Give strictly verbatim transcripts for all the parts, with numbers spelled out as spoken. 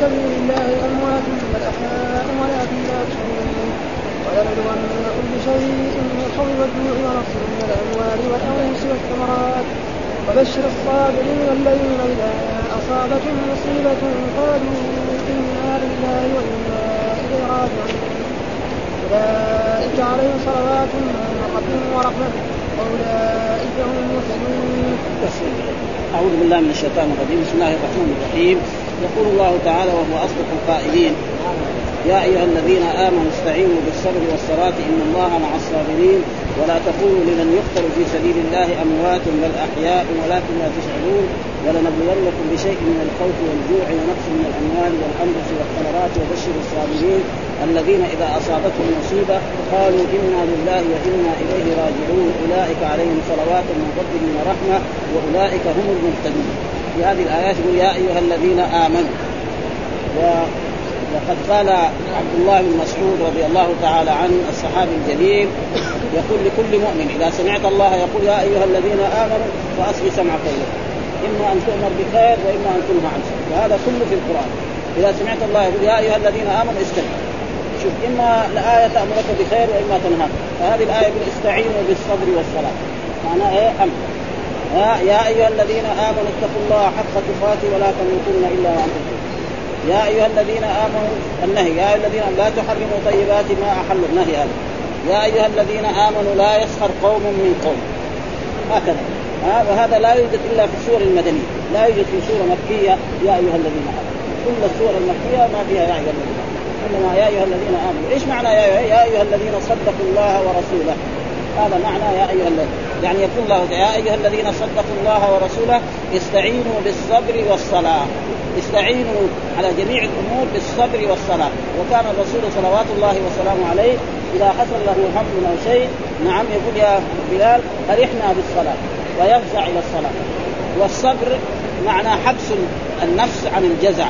سبيل الله أموات بل أحياء ولكن لا تشعرون ولنبلونكم بشيء من الخوف والجوع ونقص من الأموال والأنفس والثمرات وبشر الصابرين الذين إذا أصابتهم مصيبة قالوا إنا لله وإنا إليه راجعون أولئك عليهم صلوات من ربهم ورحمة وأولئك هم المهتدون. أعوذ بالله من الشيطان الرجيم. بسم الله الرحمن الرحيم. يقول الله تعالى وهو أصدق القائلين: يا أيها الذين آمنوا استعينوا بالصبر والصلاة إن الله مع الصابرين ولا تقولوا لمن يقتل في سبيل الله أموات بل أحياء ولكن لا تشعرون ولنبلونكم بشيء من الخوف والجوع ونقص من الأموال والأنفس والثمرات وبشر الصابرين الذين إذا أصابتهم مصيبة قالوا إنا لله وإنا إليه راجعون أولئك عليهم صلوات من ربهم ورحمة وأولئك هم المهتدون. في هذه الآيات يقول: يا أيها الذين آمنوا. وقد قال عبد الله بن مسعود رضي الله تعالى عنه الصحابي الجليل يقول لكل مؤمن إذا سمعت الله يقول: يا أيها الذين آمنوا فأصغ سمع قوله، إما أن تؤمر بخير وإما أن تنهى عن شر. وهذا كله في القرآن. إذا سمعت الله يقول: يا أيها الذين آمنوا استمعوا. شوف، إما الآية تأمرك بخير وإما تنهى. فهذه الآية يقول: استعينوا بالصبر والصلاة. معناه إيه؟ أمر. يا أيها الذين آمنوا اتقوا الله حق تقاته ولا تموتن إلا وأنتم مسلمون. يا أيها الذين آمنوا النهي: يا أيها الذين لا تحرموا طيبات ما أحل النهي هذا. يا أيها الذين آمنوا لا يسخر قوم من قوم. هكذا. ها وهذا لا يوجد إلا في السور المدنية، لا يوجد في سورة مكية يا أيها الذين آمنوا. كل السور المكية ما فيها يا أيها الذين آمنوا، إنما يا أيها الذين آمنوا. إيش معنى يا أيها, يا أيها الذين صدقوا الله ورسوله؟ هذا معنى يا أيها الذين، يعني يقول الله يا أيها الذين صدقوا الله ورسوله استعينوا بالصبر والصلاة. استعينوا على جميع الأمور بالصبر والصلاة. وكان الرسول صلوات الله وسلامه عليه إذا حصل له هم أو شيء نعم يقول: يا بلال أرحنا بالصلاة، ويفزع إلى الصلاة. والصبر معنى حبس النفس عن الجزع.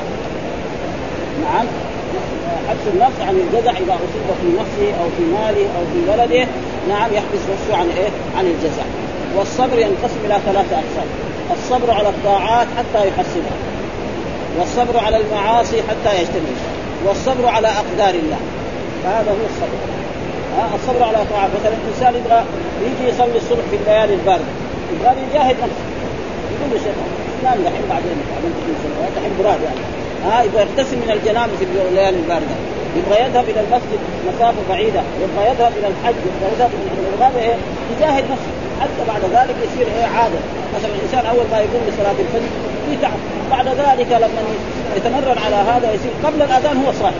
نعم، حبس النفس عن الجزع إذا أصيب في نفسه أو في ماله أو في بلده. نعم، يحبس نفسه عن إيه؟ عن الجزع. والصبر ينقسم إلى ثلاثة أقسام: الصبر على الطاعات حتى يحسنها، والصبر على المعاصي حتى يجتنب، والصبر على أقدار الله. هذا هو الصبر. ها الصبر على طاعة. مثلا الإنسان يبغى يجي يصلي الصبح في الليالي الباردة، يبغى يجاهد نفسه، يقول له شيء نام دحين بعدين بعدين تكون صلاة دحين براد يعني. ها يبغى يغتسل من الجنابة في الليالي الباردة، يبغى يذهب إلى المسجد مسافة بعيدة، يبغى يذهب إلى الحج، يبغى يذهب إلى إيه؟ يجاهد نفسه حتى بعد ذلك يصير إيه؟ عادة. مثلا الإنسان أول ما يقوم لصلاة الفجر يتعب، بعد ذلك لما يتمرن على هذا يصير قبل الأذان هو صاحي.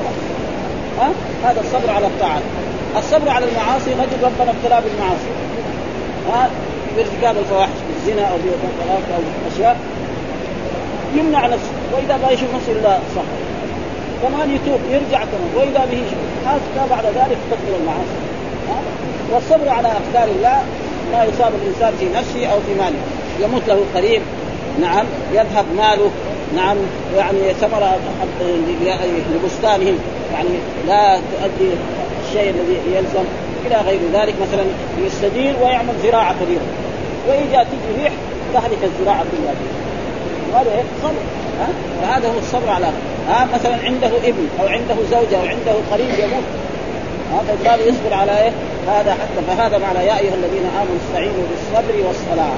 ها هذا الصبر على الطاعات. الصبر على المعاصي نجد ربنا ابتلى بالمعاصي، ها بارتكاب الفواحش بالزنا أو بالطلاق أو أشياء يمنع نفسه، وإذا ما يشوف نفسه إلا صح كمان يتوب يرجع كمان، وإذا به هذا بعد ذلك تكبر المعاصي. والصبر على أقدار الله ما يصاب الإنسان في نفسه أو في ماله، يموت له قريب، نعم يذهب ماله، نعم يعني ثمرة لبستانهم يعني لا تؤدي الشيء الذي يلزم إلى غير ذلك. مثلا يستدير ويعمل زراعة كبيرة وإذا تجي ريح تهلك الزراعة كلها، هذا هيك صبر. ها فهذا هو الصبر على ها مثلا عنده ابن أو عنده زوجة أو عنده قريب يموت، هذا قال يصبر على إيه؟ هذا حتى. فهذا معنى يا أيها الذين آمنوا استعينوا بالصبر والصلاة.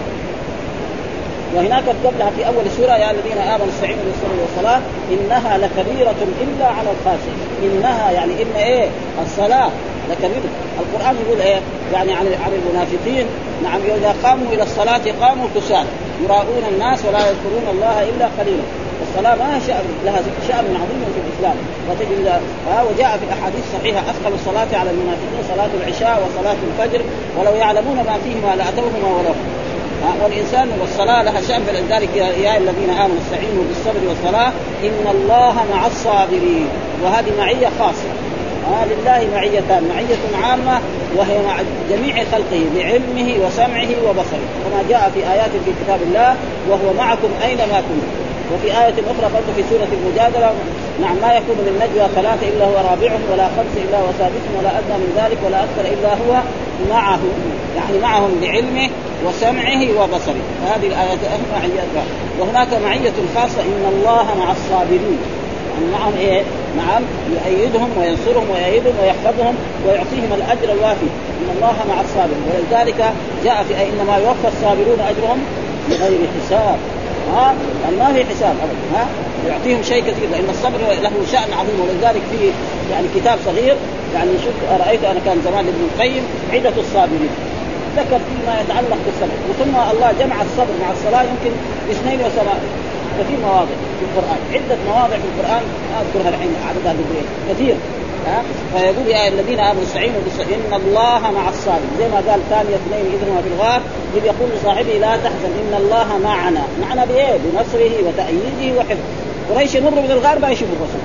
وهناك قبلها في أول سورة يا الذين آمنوا استعينوا بالصبر والصلاة إنها لكبيرة إلا على الخاشعين. إنها يعني إن إيه؟ الصلاة لكبيرة. القرآن يقول إيه؟ يعني عن عن المنافقين نعم إذا قاموا إلى الصلاة قاموا كسالى يراؤون الناس ولا يذكرون الله إلا قليلا. الصلاة ما شأن لها شأن عظيم في الإسلام. وتجد وجاء في الأحاديث الصحيحة أثقل الصلاة على المنافقين صلاة العشاء وصلاة الفجر ولو يعلمون ما فيهما لأتوهما ولو. والإنسان والصلاة لها شأن. فلذلك يا الذين آمنوا استعينوا بالصبر والصلاة إن الله مع الصابرين. وهذه معية خاصة. آه لله معيتان: معية عامة وهي مع جميع خلقه بعلمه وسمعه وبصره، كما جاء في آيات في كتاب الله وهو معكم أينما كنتم. وفي آية أخرى برضه في سورة المجادلة نعم ما يكون من نجوى ثلاثة إلا هو رابعهم ولا خمس إلا هو سادسهم ولا أدنى من ذلك ولا أكثر إلا هو معه، يعني معهم بعلمه وسمعه وبصره. فهذه الآيات معية. وهناك معية خاصة إن الله مع الصابرين. يعني معهم إيه؟ نعم يؤيدهم وينصرهم ويؤيدهم ويحفظهم ويعطيهم الأجر الوافي إن الله مع الصابرين. ولذلك جاء في أي إنما يوفى الصابرون أجرهم بغير حساب. ها يعني ما في حساب أبدا. ها يعطيهم شيء كثير لأن الصبر له شأن عظيم. ولذلك في يعني كتاب صغير يعني شوف رأيت أنا كان زمان ابن القيم عدة الصابرين ذكر فيما يتعلق بالصبر. وثم الله جمع الصبر مع الصلاة يمكن اثنين وسبعين كثير مواضع في القرآن عدة مواضع في القرآن أذكرها الحين عددها بالبيت كثير. ها فيقول يا الذين آمنوا استعينوا بالصبر إن الله مع الصابرين زي ما قال ثاني اثنين إذ هما في الغار إذ يقول لصاحبه لا تحزن إن الله معنا معنا بإيه بنصره وتأييده وحفظه. قريش يمر من الغار ما يشوفوا الرسول.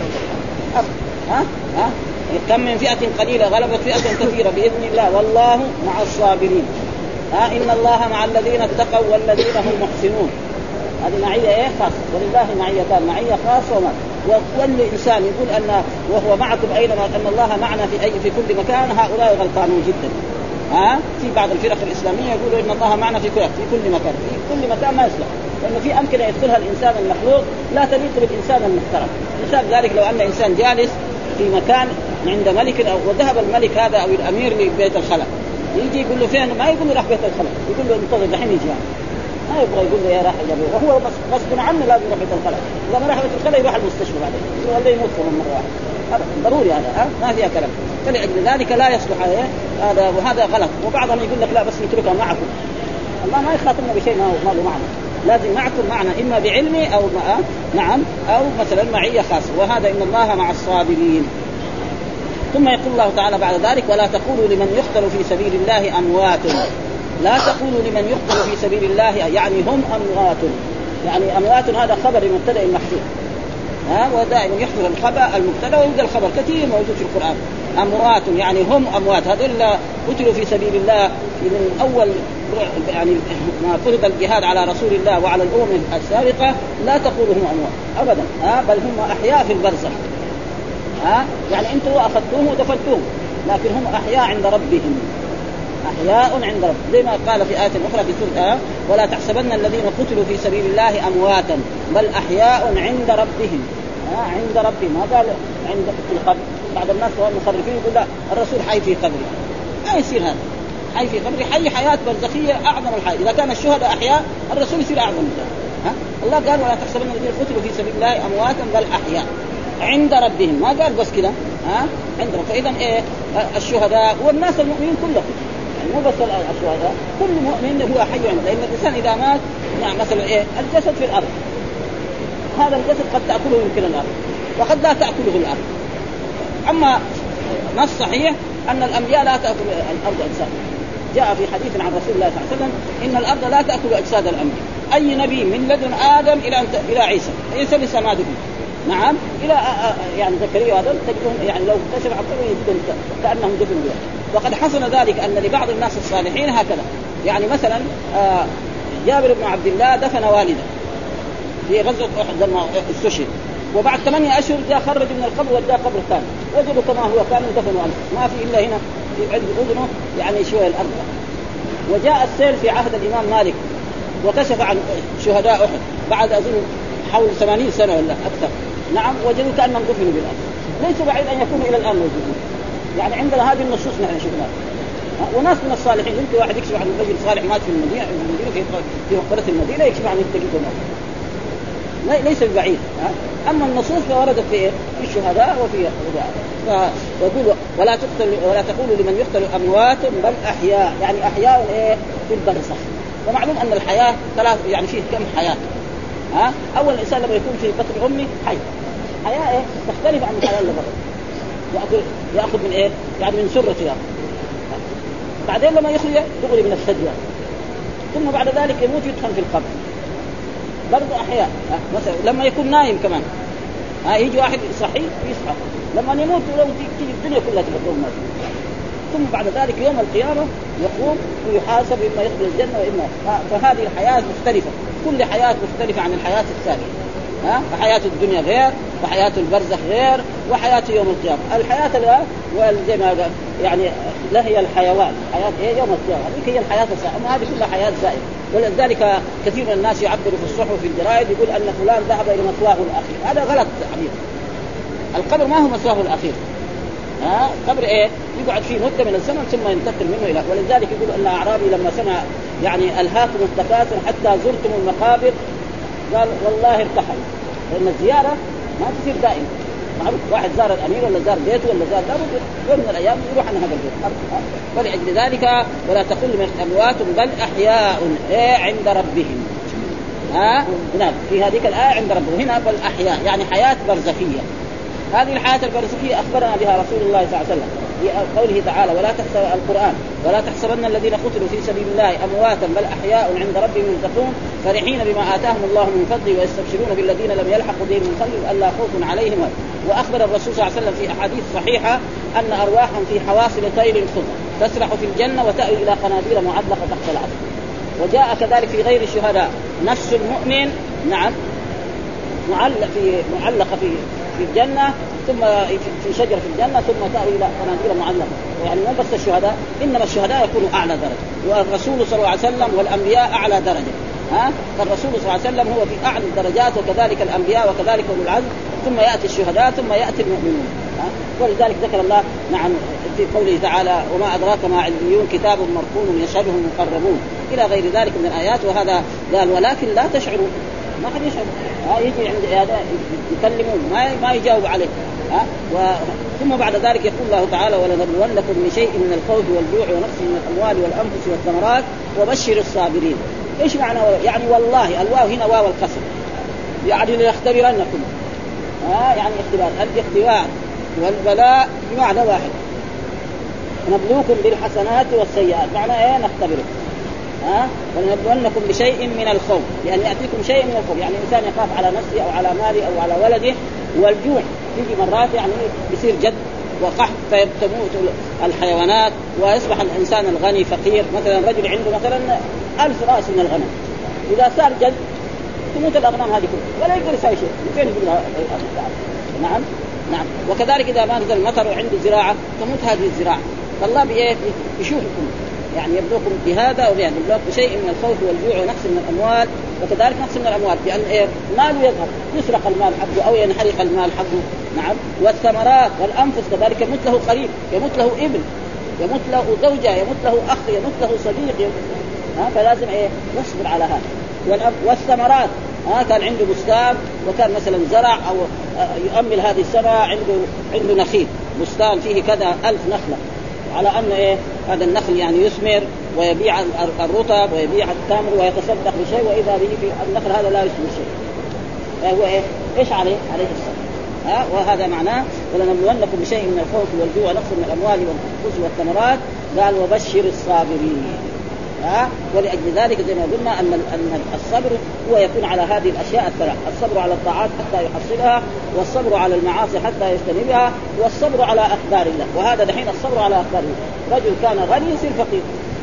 ها ها كم من فئة قليلة غلبت فئة كثيرة بإذن الله والله مع الصابرين. ها إن الله مع الذين اتقوا والذين هم محسنون. هذه معية إيه خاصة ولله معيتان معية خاصة وما وكل إنسان يقول أن وهو معكم أينما أن الله معنا في أي في كل مكان هؤلاء غلطانون جدا. ها في بعض الفرق الإسلامية يقولوا إن الله معنا في كل في كل مكان في كل مكان ما يصلح لأنه في أمكنة يدخلها الإنسان المخلوق لا تليق بالإنسان المحترم. مثال ذلك لو أن إنسان جالس في مكان عند ملك أو وذهب الملك هذا أو الأمير لبيت الخلاء يجي يقول له فين ما يقول له راح بيت الخلاء يقول له انتظر دحين يجي ما يبغى يقول له يا راح يجي وهو بس غصب عنه لازم يروح بيت الخلاء. لما راح بيت الخلاء يروح المستشفى بعدين يقول له يموت من مرة واحدة. هذا ضروري هذا ها ما فيها كلام. فلأجل ذلك لا يصلح هذا وهذا غلط. وبعضهم يقول لك لا بس نتركها معكم. الله ما يخاطبنا بشيء ما ما له معنى لازم معكم معنا إما بعلمي أو مع نعم أو مثلا معية خاصة. وهذا إن الله مع الصابرين. ثم يقول الله تعالى بعد ذلك ولا تقولوا لمن يقتل في سبيل الله أموات. لا تقولوا لمن يقتل في سبيل الله يعني هم أموات يعني أموات هذا خبر مبتدأ محذوف. ها ودائما يحذف الخبر المبتدأ ويوجد الخبر كثير موجود في القرآن. أموات يعني هم أموات هذول قتلوا في سبيل الله من أول يعني ما فرض الجهاد على رسول الله وعلى الأمم السابقة. لا تقولوا هم أموات أبدا ها بل هم أحياء في البرزخ. ها يعني أنتوا أخذتوهم ودفنتوهم لكن هم أحياء عند ربهم أحياء عند ربهم زي ما قال في آية أخرى في سورة ولا تحسبن الذين قتلوا في سبيل الله أمواتا بل أحياء عند ربهم. ها عند ربهم ما قال عند في القبر. بعض الناس المخرفين يقول لا الرسول حي في قبره ما يصير هذا حي في قبره حي حياة برزخية أعظم الحياة. إذا كان الشهداء أحياء الرسول يصير أعظم من ذلك. ها الله قال ولا تحسبن الذين قتلوا في سبيل الله أمواتا بل أحياء عند ربهم ما قال بس كده ها عند ربهم. فإذا إيه الشهداء والناس المؤمنين كلهم يعني مو بس الشهداء كل مؤمن هو حي عنده. لأن الإنسان إذا مات يعني مثلا إيه الجسد في الأرض هذا الجسد قد تأكله يمكن الأرض وقد لا تأكله الأرض. أما نص صحيح أن الأنبياء لا تأكل الأرض أجساد. جاء في حديث عن رسول الله صلى الله عليه وسلم إن الأرض لا تأكل أجساد الأنبياء. أي نبي من لدن آدم إلى إلى عيسى عيسى لسه ما دفن نعم إلى يعني زكريا هذا تجدهم يعني لو اكتشف عقله يدفن كأنهم دفنوا بها. وقد حصل ذلك أن لبعض الناس الصالحين هكذا يعني مثلا جابر بن عبد الله دفن والده في غزوة أحد لما استشهد وبعد ثمانية أشهر جاء خرج من القبر وجاء قبر ثاني وجدوا كما هو كان دفنوا عنه ما في إلا هنا في عند أذنه يعني شوية الأرض. وجاء السيل في عهد الإمام مالك وكشف عن شهداء أحد بعد أظن حول ثمانين سنة ولا أكثر نعم وجدوا كأنهم دفنوا بالأرض. ليس بعيد أن يكونوا إلى الآن موجودين يعني عندنا هذه النصوص نحن شفناها. وناس من الصالحين يمكن واحد يكشف عن رجل صالح مات في المدينة في المدينة في مقبرة المدينة يكشف عن التقييد ليس بعيد. أما النصوص فوردت في في الشهداء وفي ويقول ولا تقتل ولا تقولوا لمن يقتل أموات بل أحياء يعني أحياء إيه في البرزخ. ومعلوم أن الحياة ثلاث يعني فيه كم حياة. ها أول الإنسان لما يكون في بطن أمه حي حياة إيه تختلف عن الحياة اللي برا يأخذ يأخذ من إيه يعني من سرة يأخذ. بعدين لما يخرج يغري من الثدي ثم بعد ذلك يموت يدخل في القبر برضه أحياء. مثلا لما يكون نايم كمان ها يجي واحد صحي يصحى لما يموت لو تيجي الدنيا كلها تبقى الناس. ثم بعد ذلك يوم القيامة يقوم ويحاسب إما يدخل الجنة وإما. فهذه الحياة مختلفة كل حياة مختلفة عن الحياة الثانية. ها حياة الدنيا غير وحياة البرزخ غير وحياة يوم القيامة. الحياة لا زي ما يعني لا هي الحيوان حياة إيه يوم القيامة هذه هي الحياة السائمة. أما هذه كلها حياة زائدة ولذلك كثير من الناس يعبر في الصحف وفي الجرائد يقول أن فلان ذهب إلى مثواه الأخير. هذا غلط حبيبي. القبر ما هو مثواه الأخير. ها قبر إيه يقعد فيه مدة من الزمن ثم ينتقل منه إلى. ولذلك يقول أن أعرابي لما سمع يعني ألهاكم التكاثر حتى زرتم المقابر قال والله ارتحل، لأن الزيارة ما تصير دائما. معروف واحد زار الأمير ولا زار بيته ولا زار داره يوم من الأيام يروح عن هذا البيت. ولأجل ذلك ولا تقل من أموات بل أحياء إيه عند ربهم. ها هنا في هذه الآية عند ربهم، هنا بل أحياء يعني حياة برزخية. هذه الحياة البرزخية أخبرنا بها رسول الله صلى الله عليه وسلم في قوله تعالى ولا تحسب القرآن ولا تحسبن الذين قتلوا في سبيل الله أمواتا بل أحياء عند ربهم يرزقون فرحين بما آتاهم الله من فضله ويستبشرون بالذين لم يلحقوا بهم من خلفهم ألا خوف عليهم. وأخبر الرسول صلى الله عليه وسلم في أحاديث صحيحة أن أرواحهم في حواصل طير خضر تسرح في الجنة وتأوي إلى قناديل معلقة تحت العرش. وجاء كذلك في غير الشهداء نفس المؤمن نعم معلق في معلقة في في الجنة ثم في شجرة في الجنة ثم تأوي إلى قناديل معلقة. يعني مو بس الشهداء إنما الشهداء يكونوا أعلى درجة والرسول صلى الله عليه وسلم والأنبياء أعلى درجة. ها فالرسول صلى الله عليه وسلم هو في أعلى الدرجات وكذلك الأنبياء وكذلك أولو العزم ثم يأتي الشهداء ثم يأتي المؤمنون. ها ولذلك ذكر الله نعم في قوله تعالى وما أدراك ما عليون كتاب مرقوم يشهده المقربون إلى غير ذلك من الآيات. وهذا قال ولكن لا تشعروا ما حد يشعر. ها يجي عند هذا يكلمون ما ما يجاوب عليه. ها و... ثم بعد ذلك يقول الله تعالى ولنبلونكم بشيء من الخوف والجوع ونقص من الأموال والأنفس والثمرات وبشر الصابرين. ايش معنى يعني والله الواو هنا واو القسم يعني ليختبرنكم. ها يعني اختبار الاختبار والبلاء بمعنى واحد نبلوكم بالحسنات والسيئات معنى ايه نختبركم. ها ولنبلونكم بشيء من الخوف يعني يأتيكم شيء من الخوف يعني إنسان يخاف على نفسه أو على ماله أو على ولده. والجوع يجي مرات يعني يصير جد وقحط فيموت الحيوانات ويصبح الإنسان الغني فقير. مثلا رجل عنده مثلا ألف رأس من الغنم إذا صار جد تموت الأغنام هذه كلها ولا يقدر يسوي شيء. فين يقول نعم نعم. وكذلك إذا ما نزل المطر وعنده زراعة تموت هذه الزراعة. فالله بإيه يشوفكم يعني يبلوكم بهذا وبهذا يبلوكم بشيء من الخوف والجوع ونقص من الأموال وكذلك نقص من الأموال بأن إيه ماله يظهر يسرق المال حقه أو ينحرق المال حقه. نعم والثمرات والأنفس كذلك يموت له قريب يموت له ابن يموت له زوجة يموت له أخ يموت له صديق. ها فلازم إيه نصبر على هذا. والثمرات ها كان عنده بستان وكان مثلا زرع أو يؤمل هذه السنة عنده عنده نخيل بستان فيه كذا ألف نخلة على أن إيه هذا النخل يعني يثمر ويبيع الرطب ويبيع التمر ويتصدق بشيء وإذا به في النخل هذا لا يثمر شيء. هو إيه إيش عليه عليه الصبر. ها وهذا معناه ولنبلونكم بشيء من الخوف والجوع ونقص من الأموال والأنفس والثمرات قال وبشر الصابرين. ها ولأجل ذلك زي ما قلنا أن أن الصبر هو يكون على هذه الأشياء الثلاث الصبر على الطاعات حتى يحصلها والصبر على المعاصي حتى يجتنبها والصبر على أقدار الله. وهذا دحين الصبر على أقدار الله. رجل كان غني يصير فقير.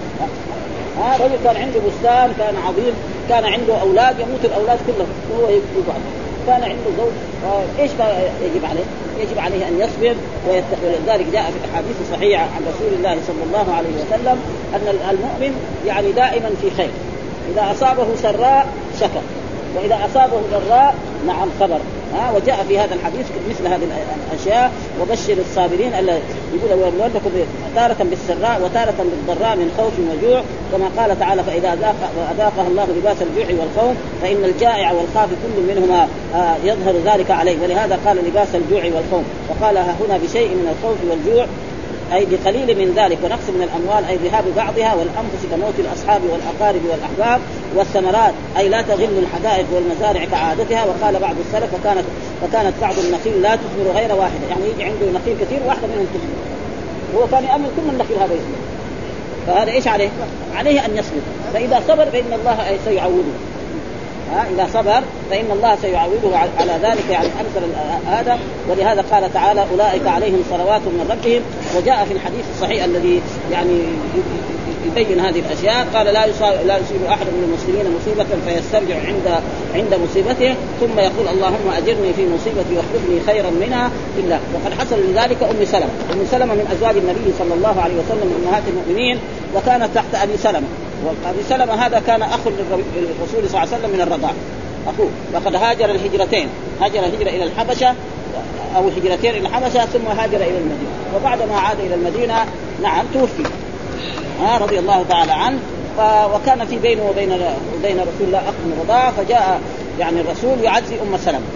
ها رجل كان عنده بستان كان عظيم كان عنده أولاد يموت الأولاد كلهم وهو يقعد. كان عنده زوج ايش يجب عليه؟ يجب عليه ان يصبر ويتقي. ولذلك جاء في الاحاديث الصحيحه عن رسول الله صلى الله عليه وسلم ان المؤمن يعني دائما في خير اذا اصابه سراء شكر واذا اصابه ضراء نعم صبر. ها وجاء في هذا الحديث مثل هذه الاشياء وبشر الصابرين الذين يقول ولنبلونكم تارة بالسراء وتارة بالضراء من خوف وجوع كما قال تعالى فإذا أذاقها الله لباس الجوع والخوف فإن الجائع والخاف كل منهما يظهر ذلك عليه. ولهذا قال لباس الجوع والخوف وقال هنا بشيء من الخوف والجوع أي بقليل من ذلك ونقص من الأموال أي ذهاب بعضها والأنفس كموت الأصحاب والأقارب والأحباب والثمرات أي لا تغل الحدائق والمزارع كعادتها. وقال بعض السلف فكانت فكانت بعض النخيل لا تثمر غير واحدة يعني يجي عنده نخيل كثير واحدة منهم تثمر هو كان يأمل كل النخيل هذا يثمر. فهذا إيش عليه؟ عليه أن يصبر فإذا صبر فإن الله سيعوضه. ها إذا صبر فإن الله سيعوضه على ذلك يعني أمثل هذا. ولهذا قال تعالى أولئك عليهم صلوات من ربهم. وجاء في الحديث الصحيح الذي يعني يبين هذه الأشياء قال لا يصيب لا يصيب أحد من المسلمين مصيبة فيسترجع عند عند مصيبته ثم يقول اللهم أجرني في مصيبتي واخلفني خيرا منها إلا. وقد حصل لذلك أم سلمة. أم سلمة من أزواج النبي صلى الله عليه وسلم أمهات المؤمنين وكانت تحت أبي سلمة وأبي سلمة هذا كان أخ للرسول صلى الله عليه وسلم من الرضاع، أخوه، وقد هاجر الهجرتين، هاجر هجرة إلى الحبشة أو هجرتين إلى الحبشة ثم هاجر إلى المدينة، وبعد ما عاد إلى المدينة نعم توفي آه رضي الله تعالى عنه. وكان في بينه وبين وبين رسول الله أخ من الرضاعة، فجاء يعني الرسول يعزي أم سلمة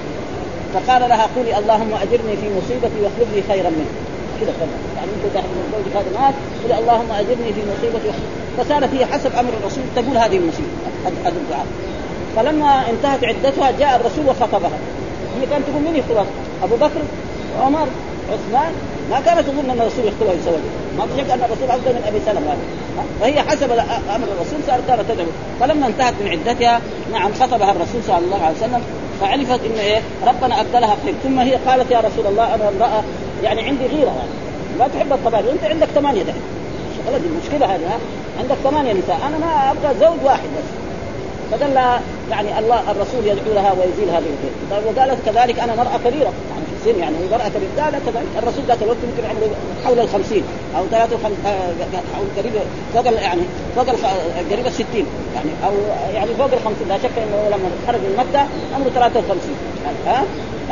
فقال لها قولي اللهم أجرني في مصيبتي واخلف لي خيرا منه كده خلاص، يعني أنت تحت من زوجك هذا مات قولي اللهم أجرني في مصيبتي واخلف. فصارت هي حسب أمر الرسول تقول هذه المصيبة هذا الدعاء. فلما انتهت عدتها جاء الرسول وخطبها، هي كانت تقول من يخطبها؟ أبو بكر عمر عثمان، ما كانت تظن أن الرسول يخطبها يسوي، ما تشك أن الرسول أفضل من أبي سلمة، فهي حسب أمر الرسول صارت كانت تدعو. فلما انتهت من عدتها نعم خطبها الرسول صلى الله عليه وسلم، فعرفت إن إيه ربنا أبدلها خير. ثم هي قالت يا رسول الله أنا امرأة يعني عندي غيرة يعني لا تحب الطبائع، وأنت عندك ثمانية ده خلاص المشكلة هذه، عندك ثمانية نساء أنا ما أبغى زوج واحد بس. فدل يعني الله الرسول يدعو لها ويزيل هذه الغيرة. وقالت كذلك أنا مرأة كبيرة يعني في السن، يعني مرأة كبيرة قالت كذلك الرسول ذات الوقت يمكن عمره حول الخمسين أو ثلاثة وخم... حول قريب فوق يعني فوق قريب الستين يعني أو يعني فوق الخمسين، لا شك إنه لما خرج من مكة عمره ثلاثة وخمسين ها.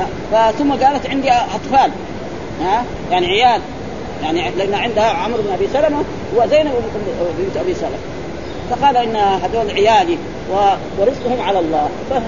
ثم قالت عندي أطفال ها يعني عيال، يعني لأن عندها عمرو بن أبي سلمة وزينب بنت أبي سلمة، فقال إن هذول عيالي ورزقهم على الله.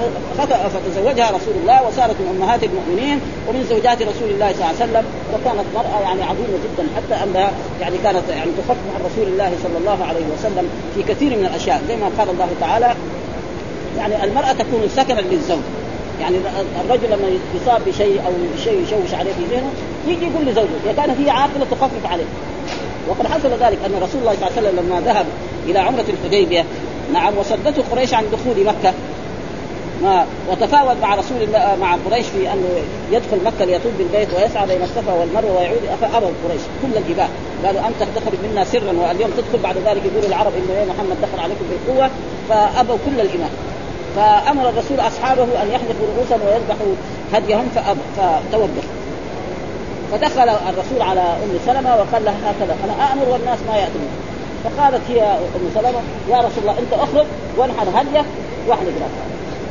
فتزوجها رسول الله وصارت من أمهات المؤمنين ومن زوجات رسول الله صلى الله عليه وسلم، وكانت مرأة يعني عظيمة جدا حتى أنها يعني كانت يعني تخف مع رسول الله صلى الله عليه وسلم في كثير من الأشياء، زي ما قال الله تعالى يعني المرأة تكون سكنا للزوج. يعني الرجل لما يصاب بشيء أو شيء يشوش عليه في ذهنه يجي يقول لزوجه إذا كانت هي عاقلة تخفف عليه. وقد حصل ذلك أن رسول الله صلى الله عليه وسلم لما ذهب إلى عمرة الحديبية نعم وصدته قريش عن دخول مكة ما وتفاوض مع رسول الله مع قريش في أنه يدخل مكة ليطوف بالبيت ويسعى بين الصفا والمروة ويعود، فأبوا قريش كل الجبال قالوا أنت تخرج منا سرا واليوم تدخل. بعد ذلك يقول العرب إنه محمد دخل عليكم بالقوة، فأبوا كل الإيمان. فأمر الرسول أصحابه أن يحلقوا رؤوسهم ويذبحوا هديهم فتوقف. فدخل الرسول على أم سلمة وقال لها هكذا أنا أأمر والناس ما يأتون. فقالت هي أم سلمة يا رسول الله أنت أخرج وانحر هديك واحلق رأسك.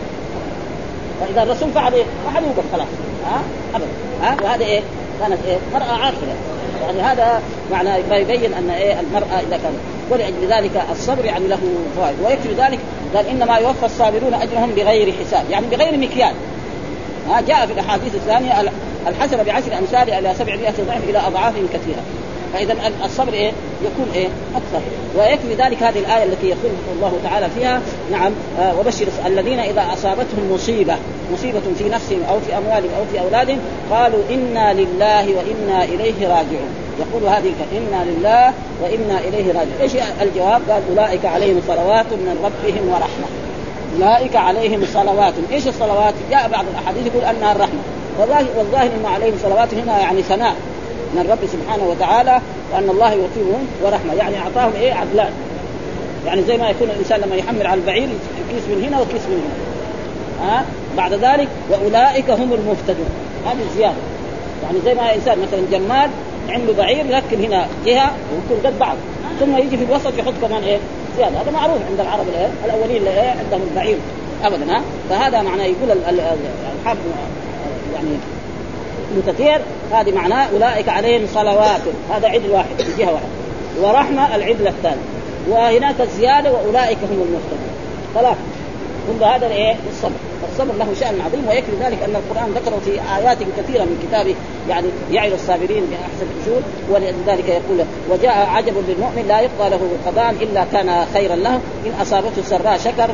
فإذا الرسول فعل إيه؟ فعل يوقف خلاص ها أبدا ها. وهذا إيه كانت إيه مرأة عاقلة، يعني هذا معنى يبين أن إيه المرأة إذا كانت. ولأجل ذلك الصبر يعني له فوائد، ويكفي ذلك قال إنما يوفى الصابرون أجرهم بغير حساب، يعني بغير مكيال. ها جاء في الأحاديث الثانية الحسنة بعشر أمثال إلى سبعمائة ضعف إلى أضعاف كثيرة. فإذا الصبر إيه يكون إيه أكثر. ويكفي ذلك هذه الآية التي يقول الله تعالى فيها نعم آه وبشر الذين إذا أصابتهم مصيبة مصيبة في نفسهم أو في أموالهم أو في أولادهم قالوا إنا لله وإنا إليه راجعون. يقول هذه إنا لله وإنا إليه راجعون. إيش الجواب؟ قال أولئك عليهم صلوات من ربهم ورحمة. أولئك عليهم صلوات. إيش الصلوات؟ جاء بعض الأحاديث يقول أنها الرحمة، والظاهر إن عليهم صلوات هنا يعني ثناء من الرب سبحانه وتعالى، وأن الله يوفيهم ورحمة، يعني أعطاهم إيه عدلان. يعني زي ما يكون الإنسان لما يحمل على البعير كيس من هنا وكيس من هنا ها. بعد ذلك وأولئك هم المهتدون، هذه الزيادة. يعني زي ما إنسان مثلا جمال عنده بعير يركب هنا جهة ويكون قد بعض ثم يجي في الوسط يحط كمان إيه زيادة. هذا معروف عند العرب الإيه الأولين اللي إيه عندهم البعير أبدا ها. فهذا معناه يقول الحب يعني متكير، هذه معناه أولئك عليهم صلوات، هذا عدل واحد في جهة واحدة، ورحمة العدل الثاني، وهناك الزيادة وأولئك هم المهتدون. ثلاث كل هذا إيه الصبر. الصبر له شأن عظيم، ويكفي ذلك أن القرآن ذكره في آيات كثيرة من كتابه يعني يعظ الصابرين بأحسن الأجور. ولذلك يقول وجاء عجب للمؤمن لا يقضى له قضاء إلا كان خيرا له إن أصابته سراء شكر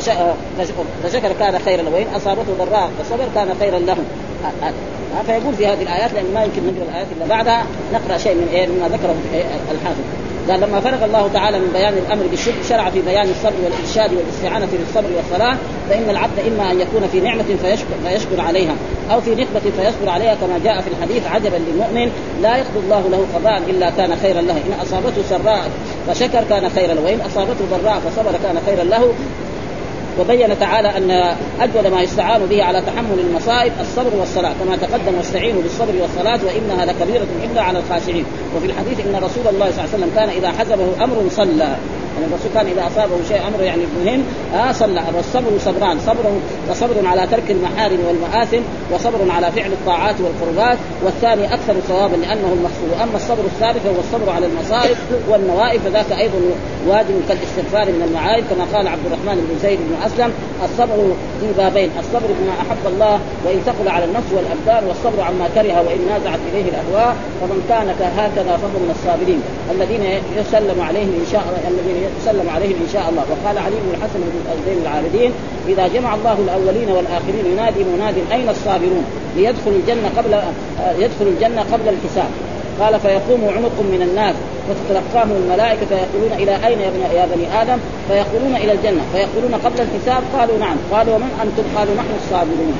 فشكر كان خيرا له وإن أصابته ضراء فصبر كان خيرا له. فيقول في هذه الآيات لأن ما يمكن نقرأ الآيات إلا بعدها نقرأ شيء من إيه مما ذكره الحافظ. قال لما فرغ الله تعالى من بيان الأمر بالشكر شرع في بيان الصبر والإرشاد والاستعانة في الصبر والصلاة. فإن العبد إما أن يكون في نعمة فيشكر, فيشكر عليها أو في نقمة فيصبر عليها، كما جاء في الحديث عجبا للمؤمن لا يقضي الله له قضاء إلا كان خيرا له إن أصابته سراء فشكر كان خيرا له وإن أصابته ضراء فصبر كان خيرا له. وبين تعالى أن أجود ما يستعان به على تحمل المصائب الصبر والصلاة، كما تقدم واستعينوا بالصبر والصلاة وإنها لكبيرة إلا على الخاشعين. وفي الحديث إن رسول الله صلى الله عليه وسلم كان إذا حزبه أمر صلى يعني الرسول كان إذا أصابه شيء أمر يعني مهم آه صلى. والصبر صبران، صبر فصبر على ترك المحارم والمآثم، وصبر على فعل الطاعات والقربات، والثاني أكثر ثوابا لأنه المقصود. أما الصبر الثالث هو الصبر على المصائب والنوائب، فذاك أيضا واجب كالاستغفار من المعايب، كما قال عبد الرحمن بن زيد بن أسلم: الصبر في بابين، الصبر بما أحب الله وإن ثقل على النفس والأبدان، والصبر عما كره وإن نازعت إليه الأهواء، فمن كان هكذا فهو من الصابرين الذين يسلم عليهم إن شاء الله الذين يسلم عليهم إن شاء الله. وقال علي بن الحسن بن زين العابدين: إذا جمع الله الأولين والآخرين ينادي مناد: أين الصابرون؟ ليدخل الجنة قبل يدخل الجنة قبل الحساب. قال: فيقوم عنق من الناس فتتلقاهم الملائكة فيقولون: إلى أين يا بني, يا بني آدم؟ فيقولون: إلى الجنة. فيقولون: قبل الحساب؟ قالوا: نعم. قالوا: ومن أنتم؟ قالوا: نحن الصابرون.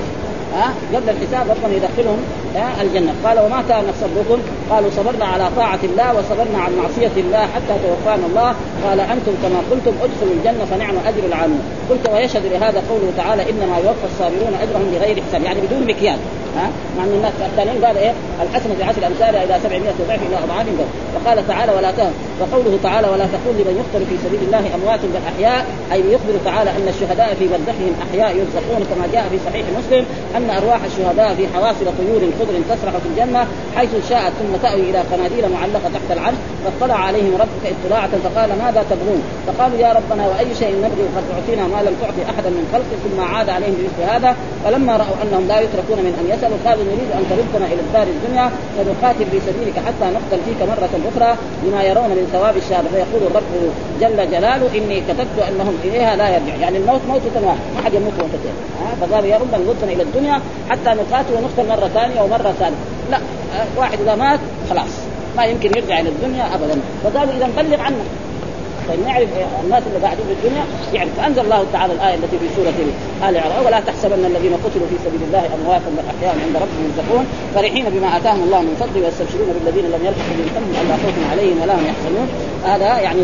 ها قبل الحساب ربنا يدخلهم الجنة. قال: وما كان صبركم؟ قالوا: صبرنا على طاعة الله وصبرنا عن معصية الله حتى توفانا الله. قال: أنتم كما قلتم ادخلوا الجنة فنعم أجر العاملين. قلت: ويشهد لهذا قوله تعالى: إنما يوفى الصابرون أجرهم بغير حساب، يعني بدون مكيال. ها مع أن الناس الثانيين قال: إيه الحسنة بعشر أمثالها إلى سبعمائة ضعف إلى أضعاف. وقال تعالى: ولا تهن. وقوله تعالى: ولا تقول لمن يقتل في سبيل الله أموات بل أحياء، أي يخبر تعالى أن الشهداء في برزخهم أحياء يرزقون، كما جاء في صحيح مسلم أن أرواح الشهداء في حواصل طيور خضر تسرح في الجنة حيث شاءت، ثم تأوي إلى قناديل معلقة تحت العرش، فاطلع عليهم ربك اطلاعة فقال: ماذا تبغون؟ فقالوا: يا ربنا وأي شيء نبغي قد أعطينا ما لم تعطي أحدا من خلقك. ثم عاد عليهم بمثل هذا، فلما رأوا أنهم لا يتركون من أن يسألوا قالوا: نريد أن تردنا إلى الدار الدنيا فنقاتل في سبيلك حتى نقتل فيك مرة أخرى لما يرون من ثواب الشهادة. فيقول الرب جل جلاله: إني كتبت أنهم إليها لا يرجع، يعني الموت موت تمام، ما حد يموت وانتهى. فقالوا: يا رب نردنا إلى الدنيا حتى نقاتل ونقتل مرة ثانية ومرة ثالثة. لا، واحد إذا مات خلاص ما يمكن يرجع إلى الدنيا أبدا. فقالوا: إذا بلغ عنا، طيب نعرف الناس اللي قاعدين في الدنيا يعني. فأنزل الله تعالى الآية التي في سورة آل عمران: ولا تحسبن الذين قتلوا في سبيل الله أمواتا بل أحياء عند ربهم يرزقون فرحين بما آتاهم الله من فضله ويستبشرون بالذين لم يلحقوا بهم ألا خوف عليهم ولا هم يحزنون. هذا يعني.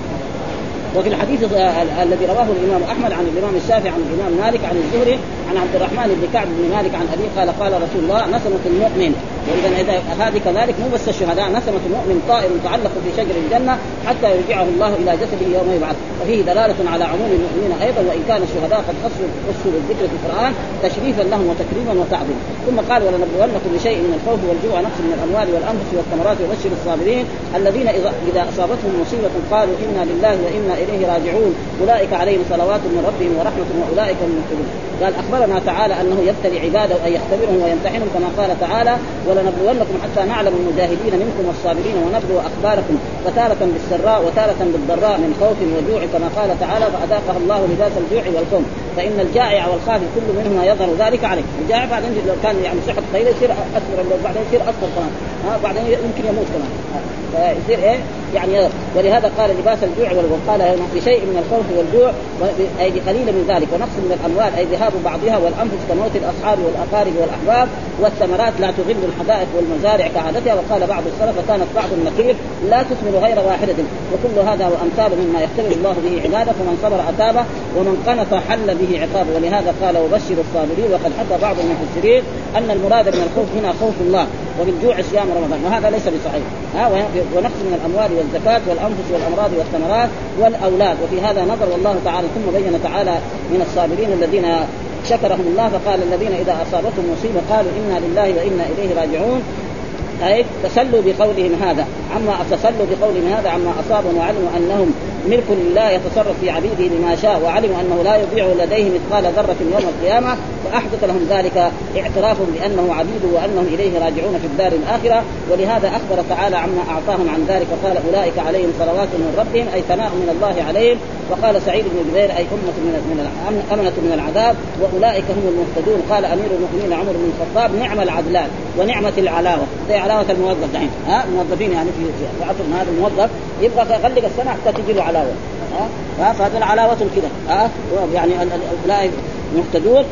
وفي الحديث الذي رواه الإمام أحمد عن الإمام الشافعي عن الإمام مالك عن الزهري عن عبد الرحمن بن كعب بن مالك عن أبيه قال: قال رسول الله: نسمة المؤمن. وإذا إذا هذه كذلك مو بس الشهداء، نسمة المؤمن طائر تعلق في شجر الجنة حتى يرجعه الله إلى جسده يوم يبعث. وفيه دلالة على عموم المؤمنين أيضا، وإن كان الشهداء قد خصوا خصوا بالذكر في القرآن تشريفا لهم وتكريما وتعظيما. ثم قال: ولنبلونكم بشيء من الخوف والجوع ونقص من الأموال والأنفس والثمرات وبشر الصابرين الذين إذا أصابتهم مصيبة قالوا: إنا لله وإنا إليه راجعون أولئك عليهم صلوات من ربهم ورحمة وأولئك هم المهتدون. قال: أخبرنا تعالى أنه يبتلي عباده أن يختبرهم ويمتحنهم، كما قال تعالى: ولنبلونكم حتى نعلم المجاهدين منكم والصابرين ونبلو أخباركم فتارة بالسراء وتارة بالضراء من خوف وجوع، كما قال تعالى: فأذاقها الله لباس الجوع والخوف، فإن الجائع والخائف كل منهما يظهر ذلك عليه. الجائع بعدين لو كان يعني صحة قليلة يصير أسفر، بعدين يصير أسفر كمان، ها بعدين يمكن يموت كمان، يصير إيه يعني. ولهذا قال: لباس الجوع والخوف. قال: في شيء من الخوف والجوع أي بقليل من ذلك، ونقص من الأموال أي ذهاب بعضها، والأنفس كموت الأصحاب والأقارب والأحباب، والثمرات لا تغل الحدائق والمزارع كعادتها. وقال بعض السلف: كانت بعض النخيل لا تثمر غير واحدة. وكل هذا وأمثال مما يختبر الله به عباده، فمن صبر أتابه ومن قنط حل به عقابه. ولهذا قال: وبشر الصابرين. وقد حكى بعض المفسرين أن المراد من الخوف هنا خوف الله، وبالجوع صيام رمضان، وهذا ليس بصحيح. ها ونقص من الأموال والزكاة والأنفس والأمراض والثمرات والأولاد. وفي هذا نظر والله تعالى. ثم بين تعالى من الصابرين الذين شكرهم الله، فقال: الذين إذا أصابتهم مصيبة قالوا: إنا لله وإنا إليه راجعون، أي تسلوا بقولهم هذا عما تسلوا بقولهم هذا عما أصابهم، وعلموا أنهم ملك لله يتصرف في عبيده بما شاء، وعلموا أنه لا يضيع لديه مثقال ذرة يوم القيامة، فأحدث لهم ذلك اعترافهم بأنه عبيده وأنهم إليه راجعون في الدار الآخرة. ولهذا أخبر تعالى عما أعطاهم عن ذلك، وقال: أولئك عليهم صلوات من ربهم، أي ثناء من الله عليهم. وقال سعيد بن جبير: أي أمة من أمنة من العذاب، وأولئك هم المهتدون. قال أمير المؤمنين عمر بن الخطاب: نعم العدلان ونعمة العلاوة. زي علاوة الموظف دحين، ها الموظفين يعني في عصرنا هذا الموظف يبغى يغلق السنة حتى تجي له علاوة، ها فهذا العلاوة كده، ها يعني أولئك مهتدون.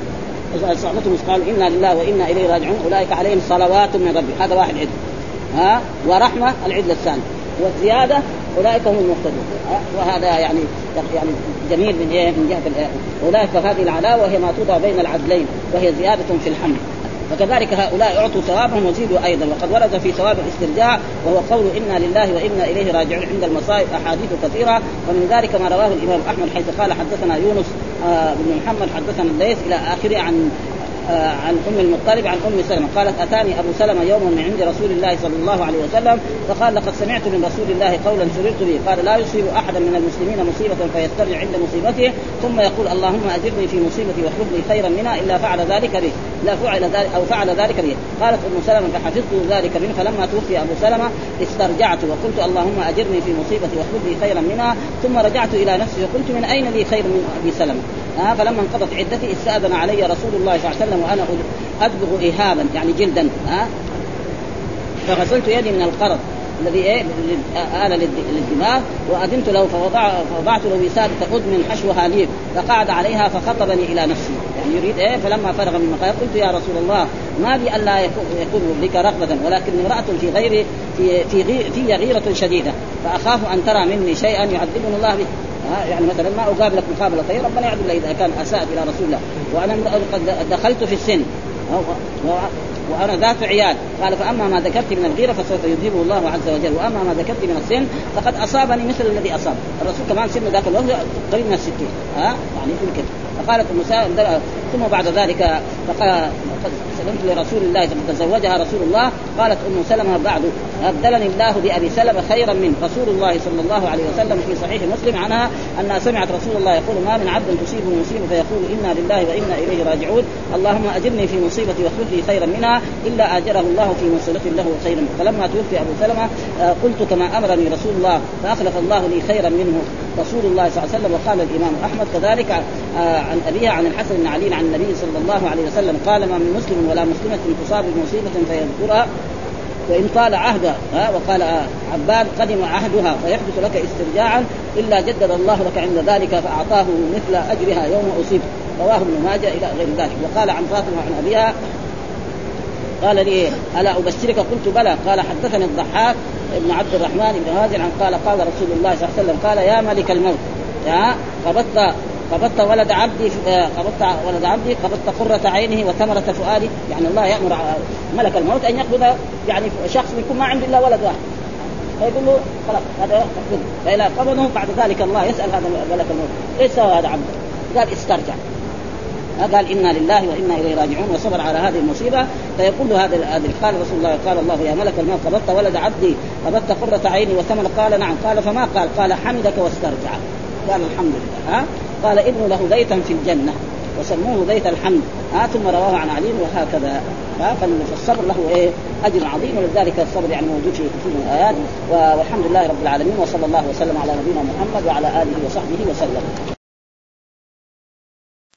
صحبتهم قالوا: إنا لله وإنا إليه راجعون أولئك عليهم صلوات من ربهم. هذا واحد عدل، ها ورحمة العدل الثاني، والزيادة أولئك هم المهتدون. وهذا يعني يعني جميل من إيه من جهة الآية. أولئك هذه العلاوة وهي ما توضع بين العدلين، وهي زيادة في الحمل. فكذلك هؤلاء اعطوا ثوابهم وزيدوا ايضا. وقد ورد في ثواب الاسترجاع وهو قول انا لله وانا اليه راجعون عند المصائب احاديث كثيره، ومن ذلك ما رواه الامام احمد حيث قال حدثنا يونس آه بن محمد حدثنا الليث الى اخره عن آه عن ام المطلب عن ام سلمة قالت اتاني ابو سلمة يوما من عند رسول الله صلى الله عليه وسلم فقال لقد سمعت من رسول الله قولا سررت به، قال لا يصيب احدا من المسلمين مصيبه فيسترجع عند مصيبته ثم يقول اللهم اجرني في مصيبتي واخلف لي خيرا منها الا فعل ذلك به لا فعل ذلك او فعل ذلك به. قالت ام سلمة فحفظت ذلك منه، فلما توفي ابو سلمة استرجعت وقلت اللهم اجرني في مصيبتي واخلف لي خيرا منها، ثم رجعت الى نفسي وقلت من اين لي خير من ابي سلمة؟ آه فلما انقضت عدتي استأذن علي رسول الله صلى الله عليه وسلم وانا ادبغ ايهابا يعني جلدا آه فغسلت يدي من القرض الذي ايه آل للدماغ واذنت له فوضع فوضعت له وسادة قد من حشوها لي فقعد عليها فخطبني الى نفسي يعني يريد ايه. فلما فرغ من مقام قلت يا رسول الله ما لي الا يكون لك رغبة ولكن امرأة في غير في في غير في غيرة شديدة فاخاف ان ترى مني شيئا يعذبني الله به. يعني مثلا ما أقابلك مقابلة طيب ربنا يعذب لي إذا كان أساءت إلى رسول الله وأنا قد دخلت في السن وأنا ذات عيال. قال فأما ما ذكرت من الغيرة فسوف يذهبه الله عز وجل، وأما ما ذكرت من السن فقد أصابني مثل الذي أصاب الرسول كمان سن ذاك الوقت قريب من الستين ها يعني يمكن. فقالت المساء ثم بعد ذلك فقال سلمت لرسول الله تزوجها رسول الله. قالت أم سلمة بعد أبدلني الله بأبي سلمة خيرا من رسول الله صلى الله عليه وسلم في صحيح مسلم عنها أنها سمعت رسول الله يقول ما من عبد تصيبه مصيبة فيقول إنا لله وإنا إليه راجعون اللهم أجرني في مصيبتي واخلف لي خيرا منها إلا أجره الله في مصيبته له خيرا. فلما توفي أبو سلمة قلت كما أمرني رسول الله فأخلف الله لي خيرا منه رسول الله صلى الله عليه وسلم. وقال الإمام أحمد كذلك عن أبيها عن الحسن بن علي عن النبي صلى الله عليه وسلم قال ما من مسلم ولا مسلمة تصاب بمصيبة فيذكرها وإن طال عهدها. وقال عباد قدم عهدها فيحدث لك استرجاعا إلا جدد الله لك عند ذلك فأعطاه مثل أجرها يوم أصيب. رواه ابن ماجه إلى غير ذلك. وقال عن فاطمة عن أبيها قال لي ألا أبشرك؟ قلت بلى. قال حدثني الضحاك ابن عبد الرحمن بن هازل عن قال قال رسول الله صلى الله عليه وسلم قال يا ملك الموت يا قبضت قبضت ولد عبدي قبضت ولد عبدي قبضت قرة عينه وثمرة فؤادي. يعني الله يأمر ملك الموت أن يقبض يعني شخص يكون ما عنده إلا ولد واحد فيقول له خلاص هذا قبض. فإذا قبضه بعد ذلك الله يسأل هذا ملك الموت إيش سوى هذا عبد؟ قال استرجع. قال إنا لله وإنا إليه راجعون وصبر على هذه المصيبة. فيقول له هذا هذا قال رسول الله قال الله يا ملك الموت قبضت ولد عبدي قبضت قرة عيني وثمرة. قال نعم. قال فما قال؟ قال حمدك واسترجع. قال الحمد لله. ها قال ابن له بيتا في الجنة وسموه بيت الحمد. ها ثم رواه عن علي وهكذا. فالصبر له ايه اجر عظيم ولذلك الصبر يعني موجود في كثير من الايات. والحمد لله رب العالمين وصلى الله وسلم على نبينا محمد وعلى اله وصحبه وسلم.